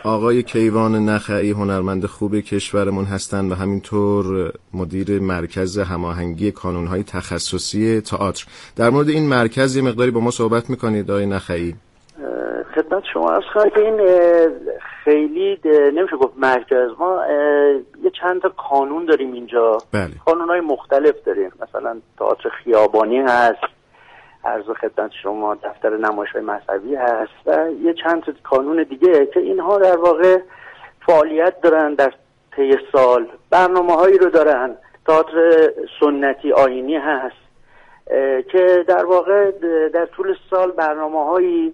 آقای کیوان نخعی هنرمند خوب کشورمون هستند و همینطور مدیر مرکز هماهنگی کانون‌های تخصصی تئاتر. در مورد این مرکز یه مقداری با ما صحبت می‌کنید آقای نخعی؟ خدمت شما عرض کنم که این خیلی نمیشه گفت مرکز، ما یه چند تا کانون داریم اینجا. بله. کانون‌های مختلف داریم، مثلا تئاتر خیابانی هست، عرض خدمت شما دفتر نمایش‌های مذهبی هست و یه چند تا کانون دیگه که اینها در واقع فعالیت دارن در طی سال، برنامه‌هایی رو دارن. تئاتر سنتی آیینی هست که در واقع در طول سال برنامه‌هایی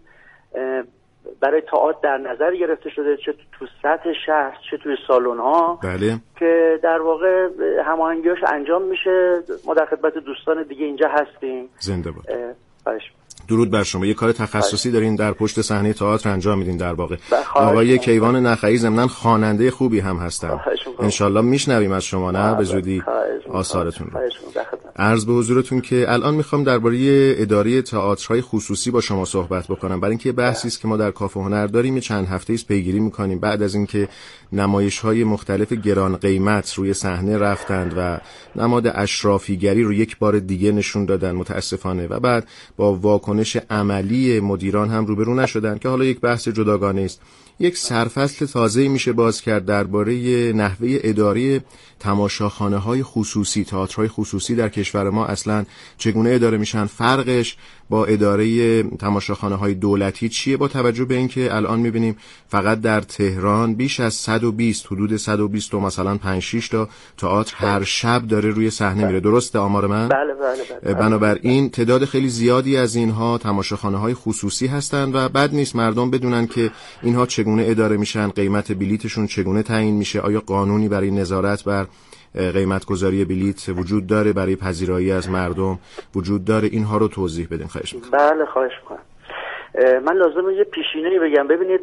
برای تئاتر در نظر گرفته شده، چه تو سطح شهر چه توی سالن‌ها. بله. که در واقع هماهنگی‌هاش انجام میشه. ما در خدمت دوستان دیگه اینجا هستیم. زنده باد. باش. درود بر شما. یه کار تخصصی دارین در پشت صحنه تئاتر انجام میدین در واقع. آقای کیوان نخعی ضمناً خواننده خوبی هم هستن. انشالله میشنویم از شما نه به زودی آثارتون رو. عرض به حضورتون که الان میخوام درباره اداره تئاترهای خصوصی با شما صحبت بکنم، برای اینکه بحثی است که ما در کافه هنر داریم چند هفته است پیگیری میکنیم بعد از اینکه نمایش‌های مختلف گران قیمت روی صحنه رفتند و نماد اشرافیگری رو یک بار دیگه نشون دادن متاسفانه و بعد با واکنش عملی مدیران هم روبرو نشدن که حالا یک بحث جداگانه است. یک سرفصل تازه‌ای میشه باز کرد درباره نحوه اداره تماشاخانه‌های خصوصی، تئاترهای خصوصی در کشور ما اصلاً چگونه اداره میشن، فرقش با اداره تماشاخانه‌های دولتی چیه، با توجه به اینکه الان میبینیم فقط در تهران بیش از 120 حدود 120 و مثلا 5-6 تا تئاتر هر شب داره روی صحنه میره. درسته آمار من؟ بله. بنابراین تعداد خیلی زیادی از اینها تماشاخانه‌های خصوصی هستند و بد نیست مردم بدونن که اینها چگونه اداره میشن، قیمت بلیتشون چگونه تعیین میشه، آیا قانونی برای نظارت بر قیمت گذاری بلیت وجود داره، برای پذیرایی از مردم وجود داره، اینها رو توضیح بدین خواهش میکنم. بله خواهش میکنم. من لازمه یه پیشینه‌ای بگم. ببینید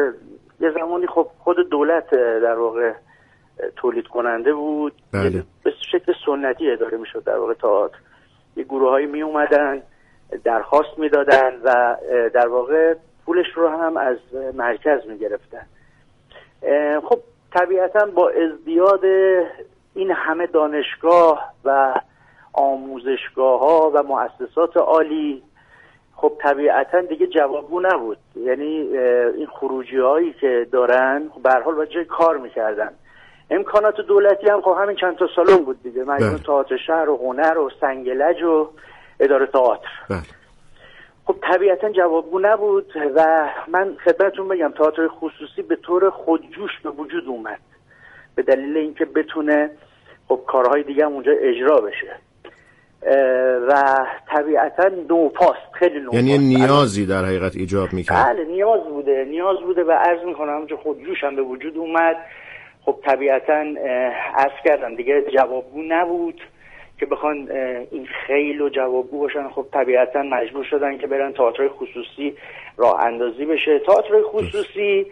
یه زمانی خب خود دولت در واقع تولید کننده بود. بله. به شکل سنتی اداره میشد در واقع تئاتر. یه گروهایی می اومدن درخواست میدادن و در واقع پولش رو هم از مرکز میگرفتن. خب طبیعتا با ازدیاد این همه دانشگاه و آموزشگاه ها و مؤسسات عالی خب طبیعتا دیگه جوابگو نبود. یعنی این خروجی هایی که دارن به هر حال باید جای کار میکردن. امکانات دولتی هم خب همین چند تا سالن بود دیگه، مجموعه تئاتر شهر و هنر و سنگلج و اداره تئاتر. خب طبیعتا جوابگو نبود و من خدمتتون بگم تئاتر خصوصی به طور خودجوش به وجود اومد به دلیل اینکه بتونه خب کارهای دیگه هم اونجا اجرا بشه و طبیعتا نوپاست، خیلی نوپاست. یعنی نیازی در حقیقت ایجاب میکرد. بله نیاز بوده و عرض میکنم اونجا خودجوش هم به وجود اومد. خب طبیعتا عرض کردم دیگه جوابگو نبود که بخوان این خیلی و جوابگو باشن. خب طبیعتا مجبور شدن که برن تئاترهای خصوصی راه اندازی بشه. تئاترهای خصوصی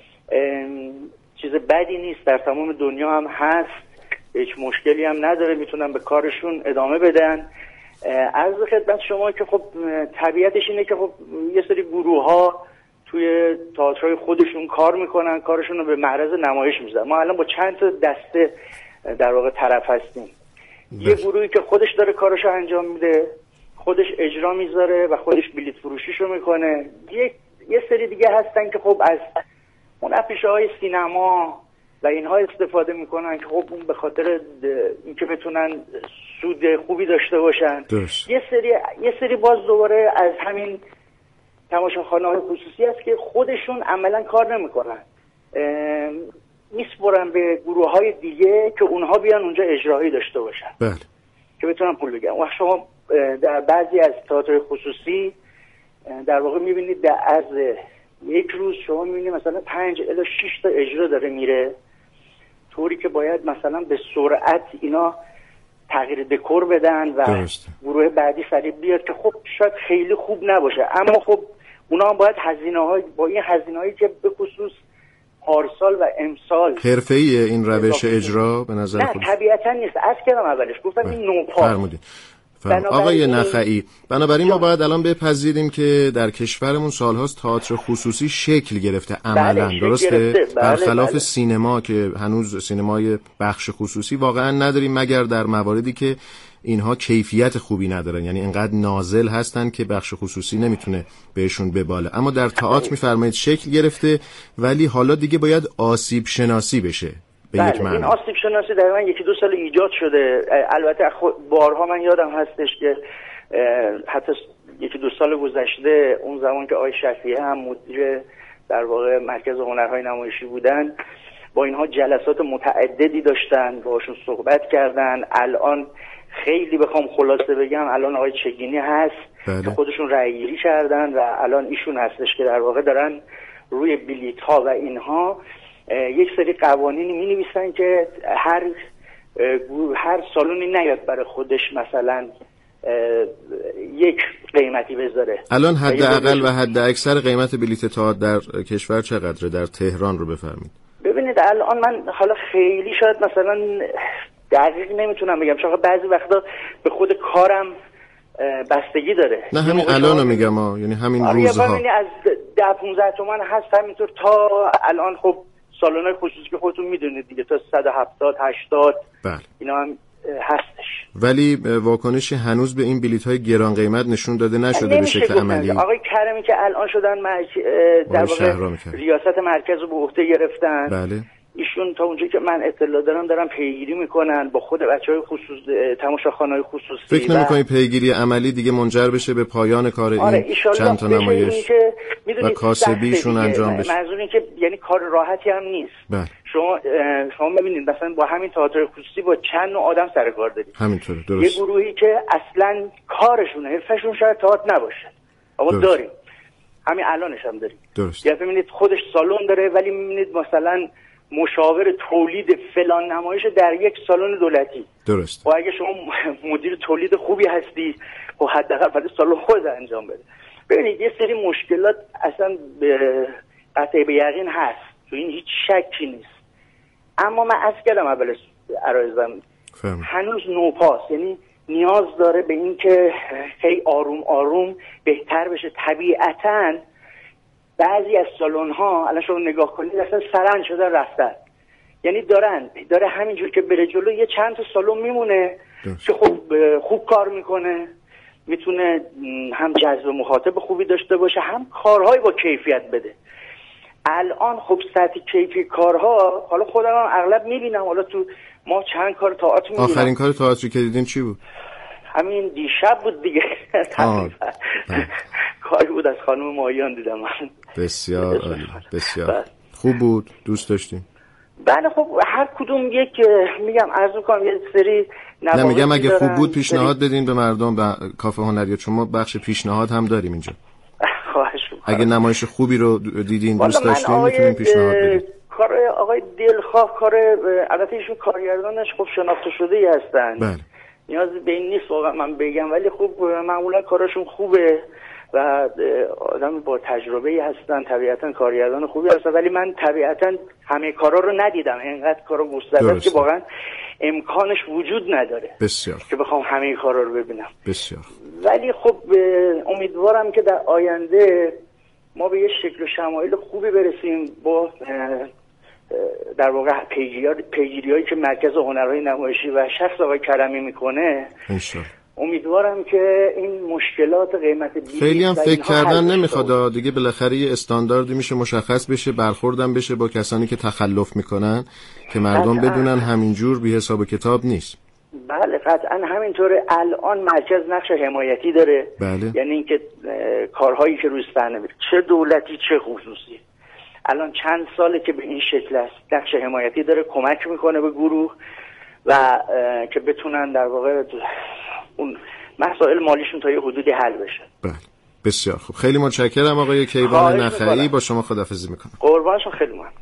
چیز بدی نیست، در تمام دنیا هم هست، هیچ مشکلی هم نداره، میتونن به کارشون ادامه بدن. عرض خدمت شما که خب طبیعتش اینه که خب یه سری گروه ها توی تئاترهای خودشون کار میکنن، کارشون رو به معرض نمایش میذارن. ما الان با چند تا دسته در واقع طرف هستیم. یه گروهی که خودش داره کارشو انجام میده، خودش اجرا میذاره و خودش بلیت فروشیشو میکنه. یه سری دیگه هستن که خب از منافشه‌های سینما و اینها استفاده میکنن که خب اون به خاطر اینکه بتونن سود خوبی داشته باشن. یه سری باز دوباره از همین تماشاخانه‌های خصوصی هست که خودشون عملا کار نمیکنن، میسپرن به گروه‌های دیگه که اونها بیان اونجا اجرایی داشته باشن. بله. که بتونن پول بگیرن. و شما در بعضی از تئاتر خصوصی در واقع میبینید در عرض یک روز شما میبینید مثلا 5 الی 6 تا اجرا داره میره، طوری که باید مثلا به سرعت اینا تغییر دکور بدن و گروه بعدی سریع بیاد که خب شاید خیلی خوب نباشه، اما خب اونا هم باید هزینه‌های با این هزینه‌هایی که به خصوص پارسال و امسال حرفه‌ایه این روش اجرا به نظر نه طبیعتا نیست. از کردم اولش گفتم این نوپاست. آقای نخعی، بنابراین ما باید الان بپذیریم که در کشورمون سالهاست تئاتر خصوصی شکل گرفته عملاً، درسته؟ برخلاف سینما که هنوز سینمای بخش خصوصی واقعاً نداریم مگر در مواردی که اینها کیفیت خوبی ندارن، یعنی اینقدر نازل هستن که بخش خصوصی نمیتونه بهشون بباله. اما در تئاتر میفرمایید شکل گرفته، ولی حالا دیگه باید آسیب شناسی بشه به یک معنی. این آسیب شناسی در من 1-2 سال ایجاد شده. البته بارها من یادم هستش که حتی 1-2 سال گذشته اون زمان که آقای شفیعی هم مدیر در واقع مرکز هنرهای نمایشی بودن، با اینها جلسات متعددی داشتن، باهاشون صحبت کردن. الان خیلی بخوام خلاصه بگم، الان آقای چگینی هست که خودشون رأیگیری کردن و الان ایشون هستش که در واقع دارن روی بلیط ها و اینها یک سری قوانینی می نویسن که هر سالونی نیاد برای خودش مثلا یک قیمتی بذاره. الان حداقل و حد اکثر قیمت بلیط تئاتر در کشور چقدره؟ در تهران رو بفرمایید. ببینید الان من حالا خیلی شاید مثلا دقیق نمیتونم بگم، چون بعضی وقتا به خود کارم بستگی داره. نه همین الانو میگم یعنی همین روزها از 10-15 تومن هست همینطور تا الان. خب سالن‌های خصوصی که خودتون میدونید دیگه تا 170-80 بله اینا هم هستش. ولی واکنشی هنوز به این بلیط‌های گران قیمت نشون داده نشده به شکل عملی. آقای کریمی که الان شدن در واقع ریاست مرکز رو به عهده گرفتن، بله ایشون تا اونجایی که من اطلاع دارم پیگیری میکنن با خود بچهای تماشاخانه‌های خصوصی. فکر نمی‌کنی پیگیری عملی دیگه منجر بشه به پایان کار این چند تا نمایش و کاسبیشون انجام بشه؟ منظور این که یعنی کار راحتی هم نیست. بله. شما ببینید مثلا با همین تئاتر خصوصی با چند نوع آدم سر کار دارید. همینطوره، درست. یه گروهی که اصلا کارشونه، حرفشون شاید تئاتر نباشه، اما داریم، همین الانش هم داریم. درست. یا ببینید خودش سالن داره ولی میبینید مثلا مشاور تولید فلان نمایش در یک سالن دولتی. درست. و اگه شما مدیر تولید خوبی هستی و حداقل باید سالن خود انجام بده. ببینید یه سری مشکلات اصلا قطع به یقین هست، تو این هیچ شکی نیست. اما من از کردم اول عرایزم هنوز نوپاست، یعنی نیاز داره به این که خیلی آروم آروم بهتر بشه. طبیعتاً بعضی از سالن ها الان شما نگاه کنید اصلا سرند شده رفتن، یعنی داره همینجور که بره جلو یه چند تا سالن میمونه که خوب کار میکنه، میتونه هم جذب مخاطب خوبی داشته باشه، هم کارهای با کیفیت بده. الان خب سطح کیفی کارها، حالا خودم هم اغلب میبینم، حالا تو ما چند کار تئاتر میبینم. آخرین کار تئاتری که دیدین چی بود؟ همین دیشب بود دیگه. کاری بود از خانم ماهیان دیدم من. بسیار عالی، بسیار خوب بود، دوست داشتیم. بله خب هر کدوم یک میگم عرض می‌کنم یه سری نه میگم اگه خوب بود پیشنهاد بدین به مردم، به کافه هنری، چون ما بخش پیشنهاد هم داریم اینجا. خواهش می‌کنم. اگه نمایش خوبی رو دیدین دوست داشتین میتونین پیشنهاد بدین. کار آقای دلخواه کار البته ایشون کارگردانش خب شناخته شده‌ای هستن. بله. نیازی به این نیست واقعا من بگم، ولی خب معمولا کارشون خوبه و آدم با تجربه‌ای هستن، طبیعتاً کارگردان خوبی هستن، ولی من طبیعتاً همه کارا رو ندیدم، اینقدر کارا گسترده است که واقعا امکانش وجود نداره. بسیار. که بخوام همه کارا رو ببینم. بسیار. ولی خب امیدوارم که در آینده ما به یه شکل و شمایل خوبی برسیم با در واقع پیگیری‌هایی که مرکز هنرهای نمایشی و شخص آقای کرمی میکنه. انشالله. امیدوارم که این مشکلات قیمت بلیط خیلی هم فکر کردن نمیخواد دیگه، بالاخره یه استانداردی میشه مشخص بشه، برخوردم بشه با کسانی که تخلف میکنن که مردم بدونن همینجور بی حساب و کتاب نیست. بله قطعا همینطوره. الان مرکز نقش حمایتی داره. بله. یعنی اینکه کارهایی که روی صحنه میره چه دولتی چه خصوصی الان چند ساله که به این شکل است، نقش حمایتی داره، کمک میکنه به گروه و که بتونن در واقع اون مسائل مالیشون تا یه حدودی حل بشه. بله بسیار خوب، خیلی متشکرم آقای کیوان نخعی، با شما خداحافظی میکنم. قربانشون، خیلی ممنون.